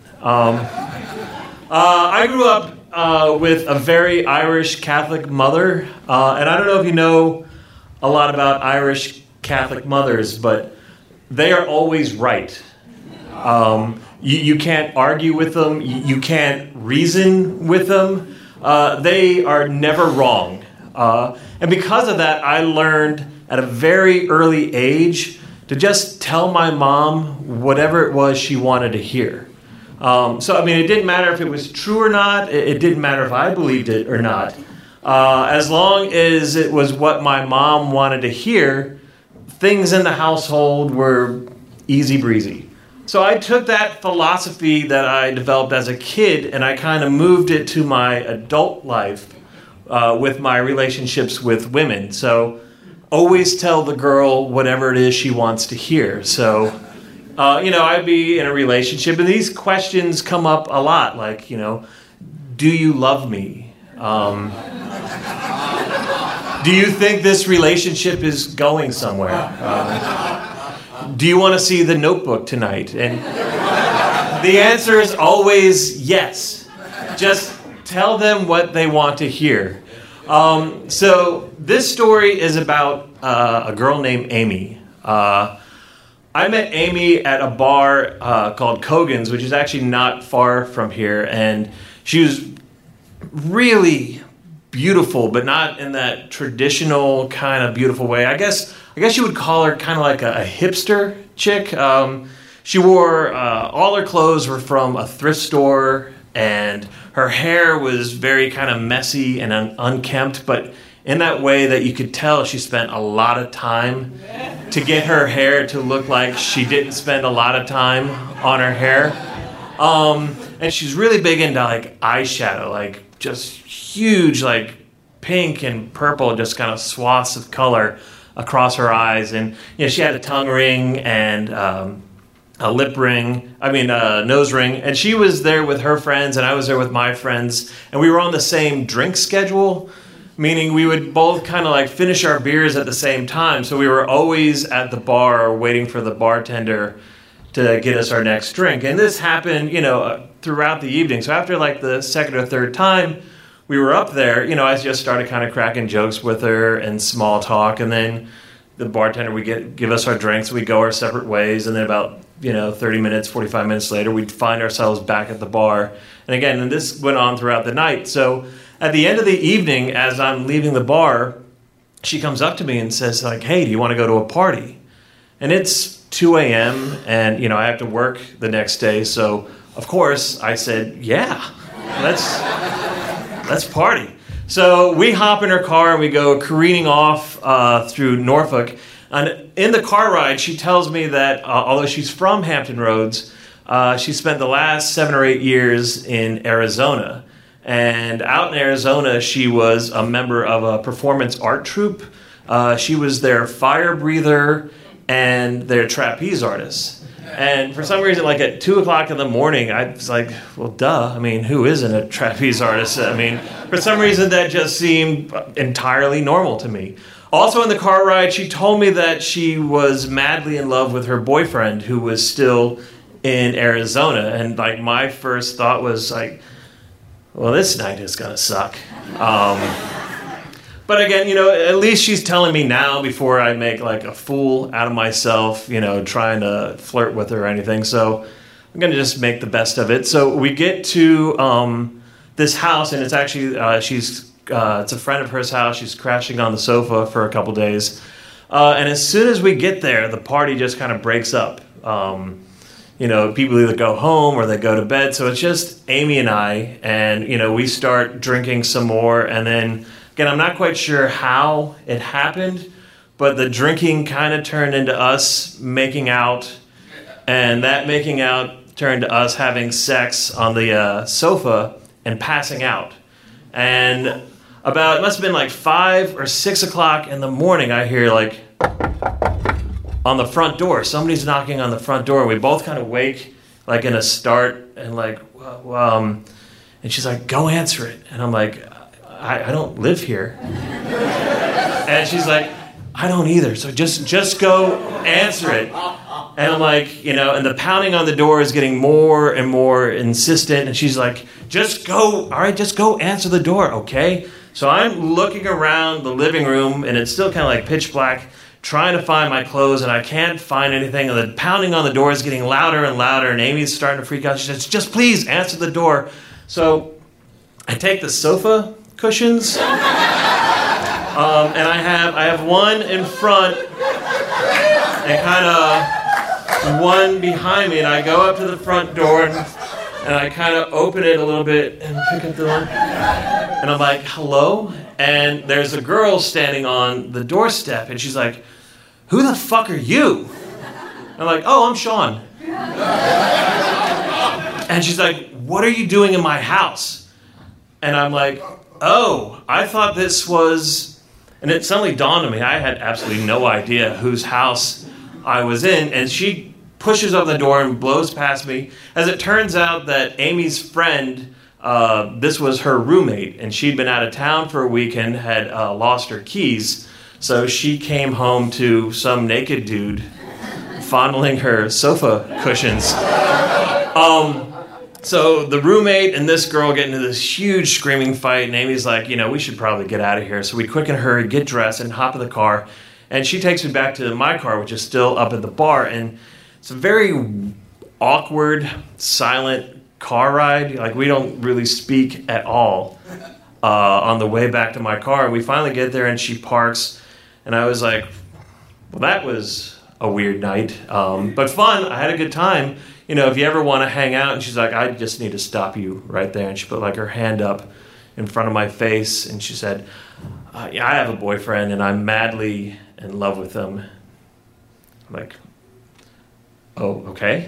I grew up with a very Irish Catholic mother, and I don't know if you know a lot about Irish Catholic mothers, but they are always right. You can't argue with them. You can't reason with them. They are never wrong. And because of that, I learned at a very early age to just tell my mom whatever it was she wanted to hear. It didn't matter if it was true or not. It didn't matter if I believed it or not. As long as it was what my mom wanted to hear, things in the household were easy breezy. So I took that philosophy that I developed as a kid and I kind of moved it to my adult life with my relationships with women. So always tell the girl whatever it is she wants to hear. So, I'd be in a relationship and these questions come up a lot. Like, do you love me? Do you think this relationship is going somewhere? Do you want to see The Notebook tonight? And the answer is always yes. Just tell them what they want to hear. So this story is about a girl named Amy. I met Amy at a bar called Kogan's, which is actually not far from here, and she was really beautiful, but not in that traditional kind of beautiful way. I guess you would call her kind of like a hipster chick. She wore all her clothes were from a thrift store, and her hair was very kind of messy and unkempt, but in that way that you could tell she spent a lot of time to get her hair to look like she didn't spend a lot of time on her hair. And she's really big into like eyeshadow, like just huge like pink and purple, just kind of swaths of color across her eyes. And she had a tongue ring and a nose ring. And she was there with her friends, and I was there with my friends, and we were on the same drink schedule. Meaning we would both kind of like finish our beers at the same time. So we were always at the bar waiting for the bartender to get us our next drink. And this happened, throughout the evening. So after like the second or third time we were up there, I just started kind of cracking jokes with her and small talk. And then the bartender would give us our drinks. We'd go our separate ways. And then about, 30 minutes, 45 minutes later, we'd find ourselves back at the bar. And again, this went on throughout the night. So at the end of the evening, as I'm leaving the bar, she comes up to me and says, like, hey, do you want to go to a party? And it's 2 a.m. and, I have to work the next day. So, of course, I said, yeah, let's party. So we hop in her car and we go careening off through Norfolk. And in the car ride, she tells me that although she's from Hampton Roads, she spent the last 7 or 8 years in Arizona. And out in Arizona, she was a member of a performance art troupe. She was their fire breather and their trapeze artist. And for some reason, like at 2 o'clock in the morning, I was like, well, duh. I mean, who isn't a trapeze artist? I mean, for some reason, that just seemed entirely normal to me. Also in the car ride, she told me that she was madly in love with her boyfriend who was still in Arizona. And like my first thought was like, well, this night is going to suck. But again, at least she's telling me now before I make like a fool out of myself, trying to flirt with her or anything. So I'm going to just make the best of it. So we get to this house, and it's actually, it's a friend of hers house. She's crashing on the sofa for a couple days. And as soon as we get there, the party just kind of breaks up. People either go home or they go to bed. So it's just Amy and I, and, we start drinking some more. And then, again, I'm not quite sure how it happened, but the drinking kind of turned into us making out. And that making out turned to us having sex on the sofa and passing out. And it must have been like 5 or 6 o'clock in the morning, I hear like, on the front door. Somebody's knocking on the front door. We both kind of wake, like in a start, and like, and she's like, go answer it. And I'm like, I don't live here. And she's like, I don't either. So just go answer it. And I'm like, and the pounding on the door is getting more and more insistent. And she's like, just go answer the door, okay? So I'm looking around the living room, and it's still kind of like pitch black, trying to find my clothes, and I can't find anything. And the pounding on the door is getting louder and louder, and Amy's starting to freak out. She says, just please answer the door. So I take the sofa cushions, and I have one in front and kind of one behind me, and I go up to the front door, and I kind of open it a little bit and pick up the one, and I'm like, hello? And there's a girl standing on the doorstep, and she's like, who the fuck are you? I'm like, oh, I'm Sean. And she's like, what are you doing in my house? And I'm like, oh, I thought this was... And it suddenly dawned on me, I had absolutely no idea whose house I was in. And she pushes open the door and blows past me. As it turns out that Amy's friend, this was her roommate, and she'd been out of town for a weekend, had lost her keys. So she came home to some naked dude fondling her sofa cushions. So the roommate and this girl get into this huge screaming fight, and Amy's like, we should probably get out of here. So we quick and hurry, get dressed, and hop in the car. And she takes me back to my car, which is still up at the bar. And it's a very awkward, silent car ride. Like, we don't really speak at all on the way back to my car. And we finally get there, and she parks. And I was like, well, that was a weird night. But fun. I had a good time. If you ever want to hang out, and she's like, I just need to stop you right there. And she put like her hand up in front of my face, and she said, yeah, I have a boyfriend, and I'm madly in love with him. I'm like, oh, okay.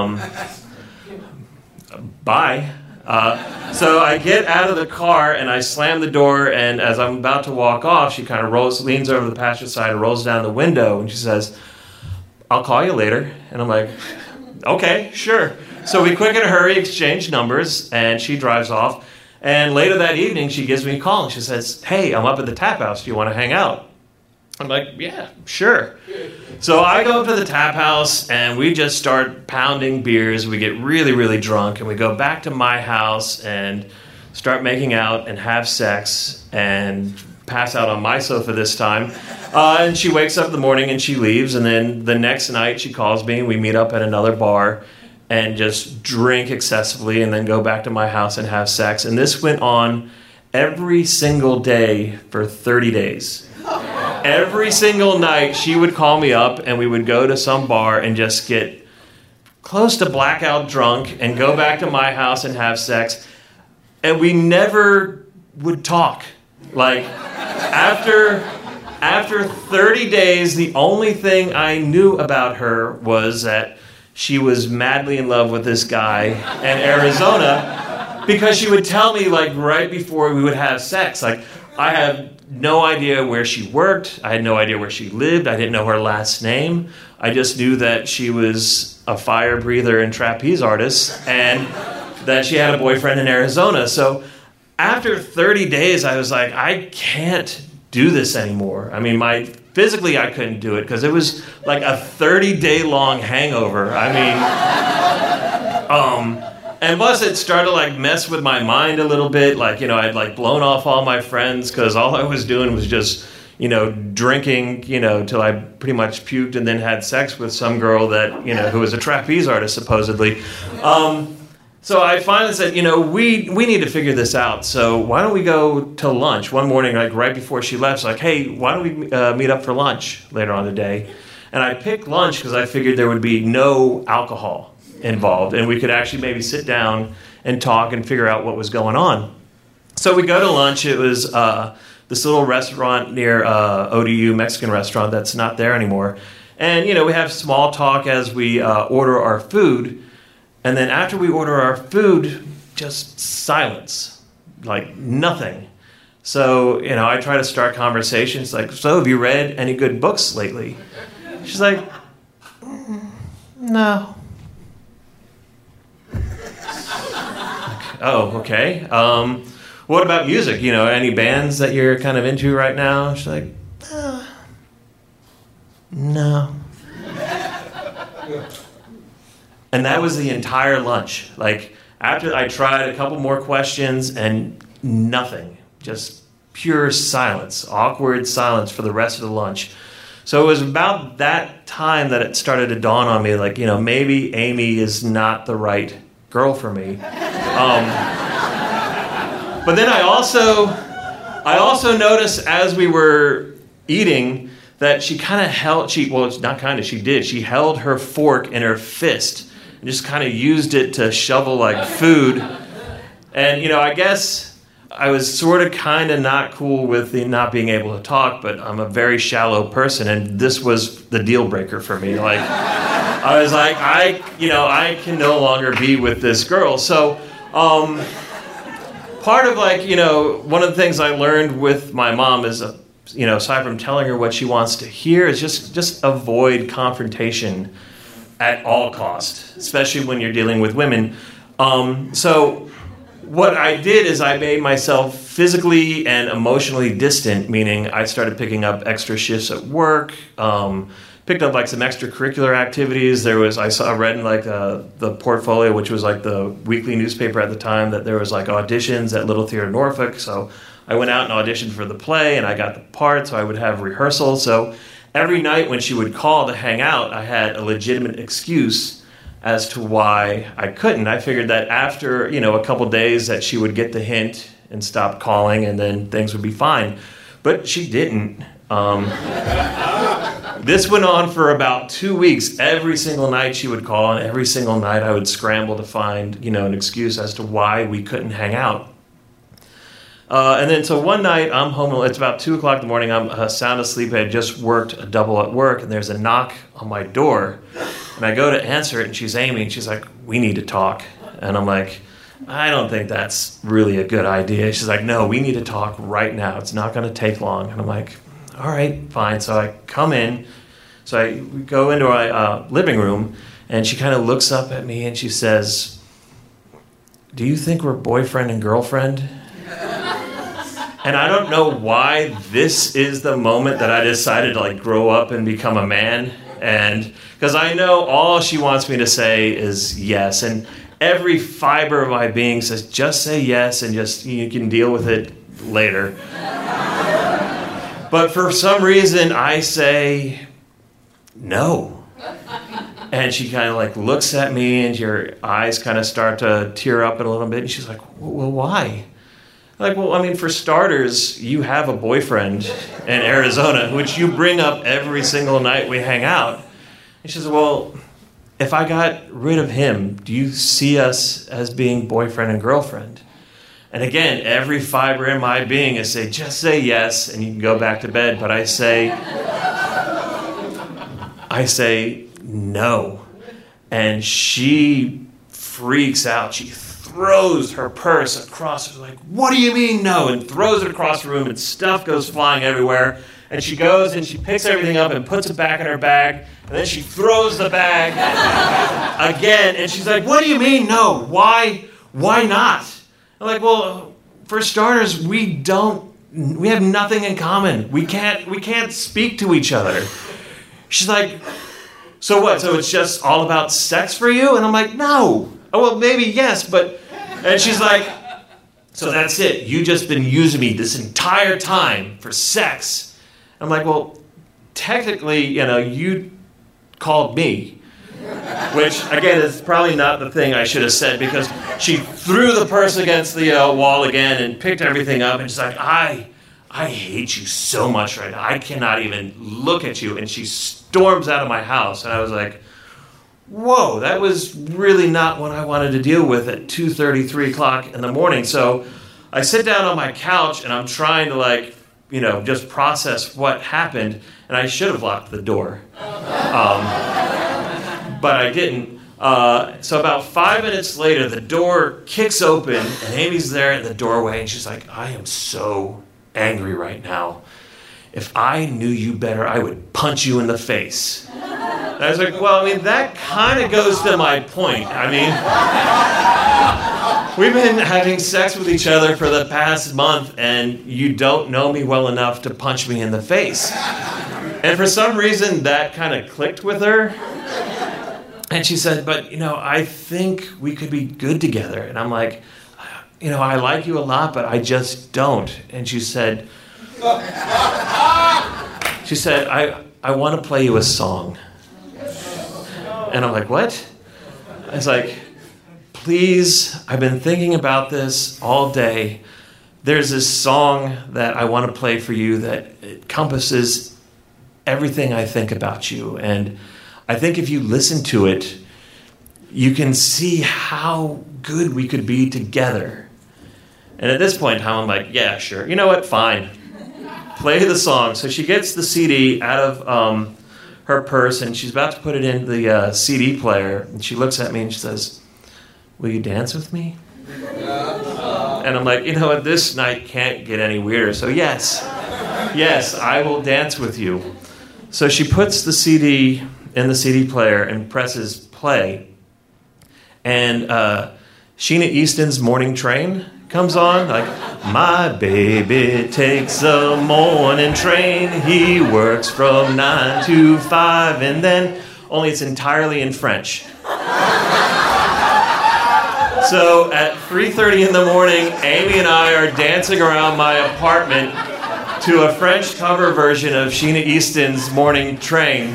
Bye. So I get out of the car, and I slam the door, and as I'm about to walk off, she kind of leans over the passenger side and rolls down the window, and she says, I'll call you later. And I'm like, okay, sure. So we quick and hurry exchange numbers, and she drives off. And later that evening, she gives me a call, and she says, hey, I'm up at the tap house. Do you want to hang out? I'm like, yeah, sure. So I go up to the tap house, and we just start pounding beers. We get really, really drunk, and we go back to my house and start making out and have sex and pass out on my sofa this time. And she wakes up in the morning, and she leaves. And then the next night, she calls me, and we meet up at another bar and just drink excessively and then go back to my house and have sex. And this went on every single day for 30 days. Every single night, she would call me up, and we would go to some bar and just get close to blackout drunk and go back to my house and have sex. And we never would talk. Like, after 30 days, the only thing I knew about her was that she was madly in love with this guy in Arizona, because she would tell me, like, right before we would have sex, like, I have no idea where she worked. I had no idea where she lived. I didn't know her last name. I just knew that she was a fire breather and trapeze artist, and that she had a boyfriend in Arizona. So after 30 days, I was like, I can't do this anymore. I mean, physically I couldn't do it because it was like a 30-day long hangover. I mean, and plus it started to like mess with my mind a little bit. Like, I'd like blown off all my friends because all I was doing was just, drinking, till I pretty much puked and then had sex with some girl that, who was a trapeze artist supposedly. So I finally said, we need to figure this out. So why don't we go to lunch? One morning, like right before she left, she's like, hey, why don't we meet up for lunch later on today? And I picked lunch because I figured there would be no alcohol involved, and we could actually maybe sit down and talk and figure out what was going on. So we go to lunch. It was this little restaurant near ODU, Mexican restaurant that's not there anymore. And, we have small talk as we order our food. And then after we order our food, just silence, like nothing. So, I try to start conversations like, so have you read any good books lately? She's like, no. Oh, okay. What about music? Any bands that you're kind of into right now? She's like, no. And that was the entire lunch. Like, after I tried a couple more questions and nothing. Just pure silence, awkward silence for the rest of the lunch. So it was about that time that it started to dawn on me, like, maybe Amy is not the right girl for me. But then I also noticed as we were eating that she kind of held, she held her fork in her fist and just kind of used it to shovel like food. And, I guess I was sort of kind of not cool with the not being able to talk, but I'm a very shallow person, and this was the deal breaker for me. Like, I was like, I can no longer be with this girl. So, part of one of the things I learned with my mom is, aside from telling her what she wants to hear, is just avoid confrontation at all costs, especially when you're dealing with women. So what I did is I made myself physically and emotionally distant, meaning I started picking up extra shifts at work, picked up like some extracurricular activities. I read in like the Portfolio, which was like the weekly newspaper at the time, that there was like auditions at Little Theatre Norfolk. So I went out and auditioned for the play, and I got the part, so I would have rehearsal. So every night when she would call to hang out, I had a legitimate excuse as to why I couldn't. I figured that after, a couple days that she would get the hint and stop calling, and then things would be fine. But she didn't. This went on for about 2 weeks. Every single night she would call, and every single night I would scramble to find, an excuse as to why we couldn't hang out. And then so one night I'm home, it's about 2 o'clock in the morning, I'm sound asleep, I had just worked a double at work, and there's a knock on my door, and I go to answer it, and she's Amy, and she's like, "We need to talk." And I'm like, "I don't think that's really a good idea." She's like, "No, we need to talk right now, it's not going to take long." And I'm like, "All right, fine." So I come in, we go into our living room, and she kind of looks up at me, and she says, "Do you think we're boyfriend and girlfriend?" And I don't know why this is the moment that I decided to grow up and become a man. And because I know all she wants me to say is yes. And every fiber of my being says, just say yes, and just you can deal with it later. But for some reason, I say no. And she kind of looks at me, and your eyes kind of start to tear up a little bit. And she's like, "Well, why?" For starters, you have a boyfriend in Arizona, which you bring up every single night we hang out. And she says, "Well, if I got rid of him, do you see us as being boyfriend and girlfriend?" And again, every fiber in my being is say, just say yes, and you can go back to bed. But I say no. And she freaks out. She throws her purse across, like, "What do you mean no?" And throws it across the room, and stuff goes flying everywhere. And she goes and she picks everything up and puts it back in her bag, and then she throws the bag again, and she's like, "What do you mean no? Why not?" I'm like, "Well, for starters, we have nothing in common. We can't speak to each other." She's like, "So what? So it's just all about sex for you?" And I'm like, "No. Oh, well, maybe yes, but..." And she's like, "So that's it. You just been using me this entire time for sex." I'm like, "Well, technically, you called me." Which, again, is probably not the thing I should have said, because she threw the purse against the wall again and picked everything up, and she's like, I hate you so much right now. I cannot even look at you. And she storms out of my house. And I was like, whoa, that was really not what I wanted to deal with at 2:30, 3 o'clock in the morning. So I sit down on my couch, and I'm trying to just process what happened. And I should have locked the door. But I didn't. So about 5 minutes later, the door kicks open, and Amy's there in the doorway, and she's like, "I am so angry right now. If I knew you better, I would punch you in the face." And I was like, well, that kind of goes to my point. We've been having sex with each other for the past month, and you don't know me well enough to punch me in the face. And for some reason, that kind of clicked with her. And she said, "But, I think we could be good together." And I'm like, "I like you a lot, but I just don't." And she said, I want to play you a song." And I'm like, "What?" I was like, "Please, I've been thinking about this all day. There's this song that I want to play for you that encompasses everything I think about you. And I think if you listen to it, you can see how good we could be together." And at this point in time, I'm like, "Yeah, sure. You know what? Fine. Play the song." So she gets the CD out of her purse, and she's about to put it in the CD player. And she looks at me and she says, "Will you dance with me?" And I'm like, this night can't get any weirder. So yes, I will dance with you. So she puts the CD in the CD player and presses play. And Sheena Easton's Morning Train comes on, like, my baby takes a morning train, he works from 9 to 5, and then, only it's entirely in French. So at 3:30 in the morning, Amy and I are dancing around my apartment to a French cover version of Sheena Easton's Morning Train.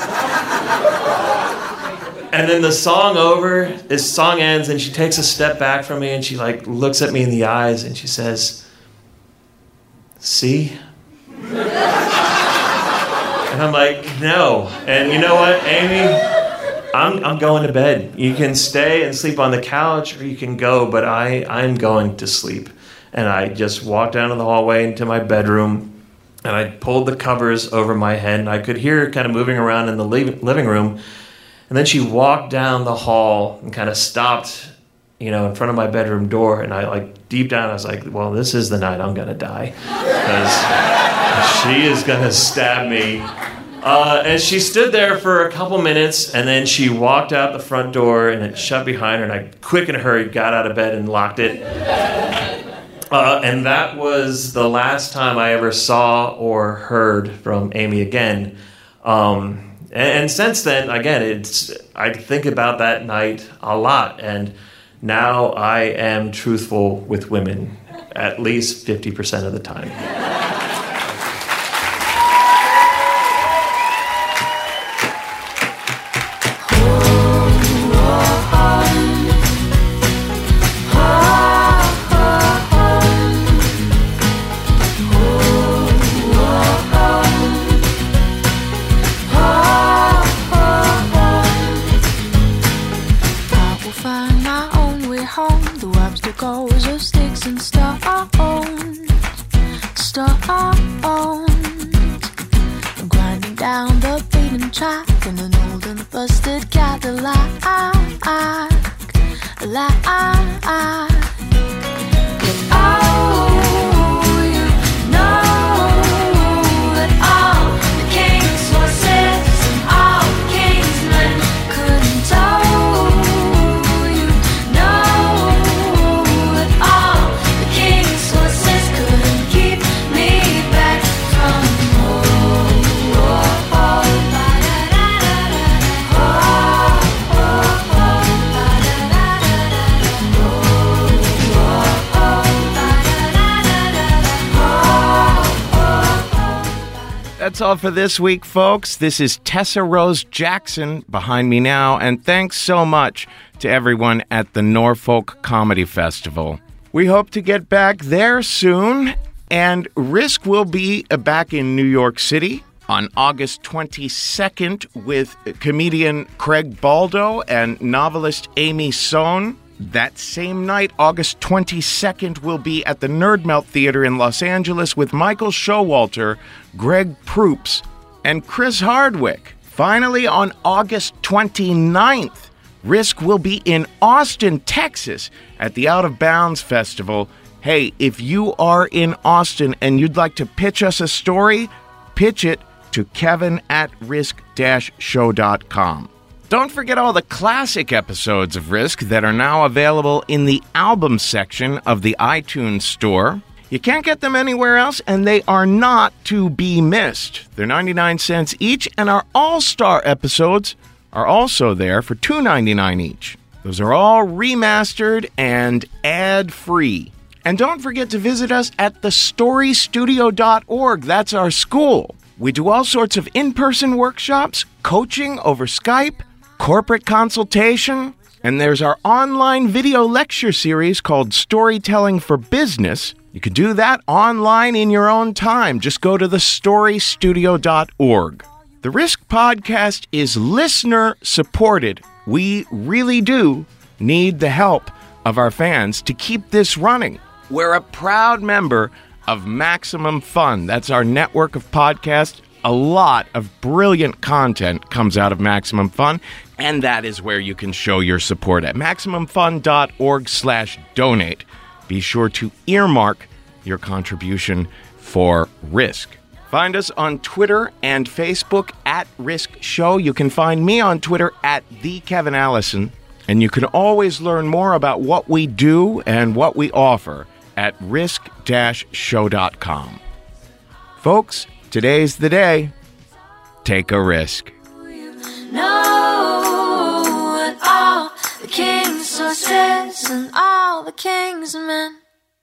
And then the song ends, and she takes a step back from me, and she like looks at me in the eyes, and she says, "See?" And I'm like, "No." And you know what, Amy? I'm going to bed. You can stay and sleep on the couch, or you can go, but I'm going to sleep. And I just walked down in the hallway into my bedroom, and I pulled the covers over my head, and I could hear her kind of moving around in the living room. And then she walked down the hall and kind of stopped, in front of my bedroom door. And I, like, deep down, I was like, well, this is the night I'm going to die. Because she is going to stab me. And she stood there for a couple minutes, and then she walked out the front door, and it shut behind her, and I, quick and hurried, got out of bed and locked it. And that was the last time I ever saw or heard from Amy again. And since then, again, I think about that night a lot, and now I am truthful with women at least 50% of the time. That's all for this week, folks. This is Tessa Rose Jackson behind me now, and thanks so much to everyone at the Norfolk Comedy Festival. We hope to get back there soon, and Risk will be back in New York City on August 22nd with comedian Craig Baldo and novelist Amy Sohn. That same night, August 22nd, we'll be at the Nerdmelt Theater in Los Angeles with Michael Showalter, Greg Proops, and Chris Hardwick. Finally, on August 29th, Risk will be in Austin, Texas at the Out of Bounds Festival. Hey, if you are in Austin and you'd like to pitch us a story, pitch it to kevin@risk-show.com. Don't forget all the classic episodes of Risk that are now available in the album section of the iTunes store. You can't get them anywhere else, and they are not to be missed. They're 99 cents each, and our all-star episodes are also there for $2.99 each. Those are all remastered and ad-free. And don't forget to visit us at thestorystudio.org. That's our school. We do all sorts of in-person workshops, coaching over Skype, corporate consultation, and there's our online video lecture series called Storytelling for Business. You can do that online in your own time. Just go to thestorystudio.org. The Risk podcast is listener-supported. We really do need the help of our fans to keep this running. We're a proud member of Maximum Fun. That's our network of podcasts. A lot of brilliant content comes out of Maximum Fun, and that is where you can show your support at MaximumFun.org/donate. Be sure to earmark your contribution for Risk. Find us on Twitter and Facebook at Risk Show. You can find me on Twitter at TheKevinAllison. And you can always learn more about what we do and what we offer at risk-show.com. Folks, today's the day. Take a risk. No, and all the king's horses and all the king's men.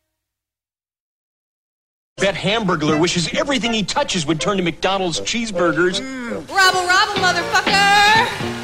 Bet Hamburglar wishes everything he touches would turn to McDonald's cheeseburgers. Robble, robble, motherfucker!